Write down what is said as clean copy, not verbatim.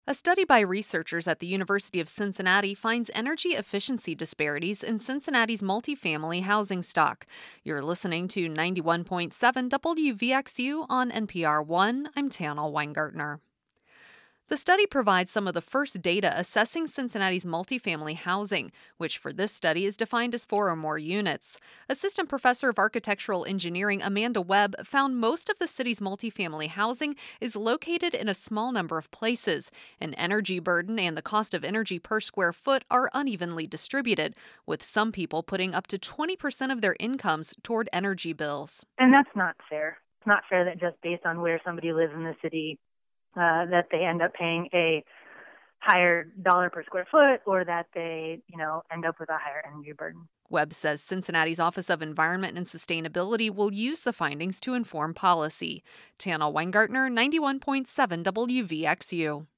A study by researchers at the University of Cincinnati finds energy efficiency disparities in Cincinnati's multifamily housing stock. You're listening to 91.7 WVXU on NPR One. I'm Tana Weingartner. The study provides some of the first data assessing Cincinnati's multifamily housing, which for this study is defined as four or more units. Assistant Professor of Architectural Engineering Amanda Webb found most of the city's multifamily housing is located in a small number of places, and energy burden and the cost of energy per square foot are unevenly distributed, with some people putting up to 20% of their incomes toward energy bills. And that's not fair. It's not fair that just based on where somebody lives in the city, that they end up paying a higher dollar per square foot, or that they, end up with a higher energy burden. Webb says Cincinnati's Office of Environment and Sustainability will use the findings to inform policy. Tana Weingartner, 91.7 WVXU.